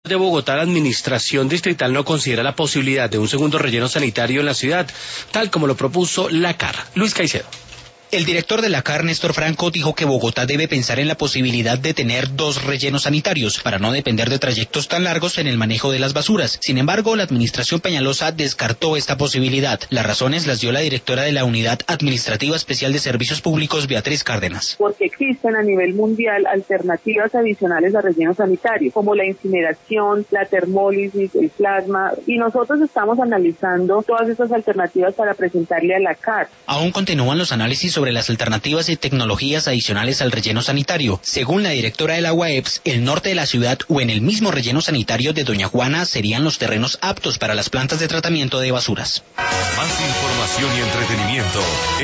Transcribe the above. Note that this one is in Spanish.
de Bogotá, la administración distrital no considera la posibilidad de un segundo relleno sanitario en la ciudad, tal como lo propuso la CAR. Luis Caicedo. El director de la CAR, Néstor Franco, dijo que Bogotá debe pensar en la posibilidad de tener 2 rellenos sanitarios para no depender de trayectos tan largos en el manejo de las basuras. Sin embargo, la administración Peñalosa descartó esta posibilidad. Las razones las dio la directora de la Unidad Administrativa Especial de Servicios Públicos, Beatriz Cárdenas. Porque existen a nivel mundial alternativas adicionales a relleno sanitario, como la incineración, la termólisis, el plasma, y nosotros estamos analizando todas estas alternativas para presentarle a la CAR. Aún continúan los análisis sobre las alternativas y tecnologías adicionales al relleno sanitario. Según la directora de la UAEPS, el norte de la ciudad o en el mismo relleno sanitario de Doña Juana serían los terrenos aptos para las plantas de tratamiento de basuras. Más información y entretenimiento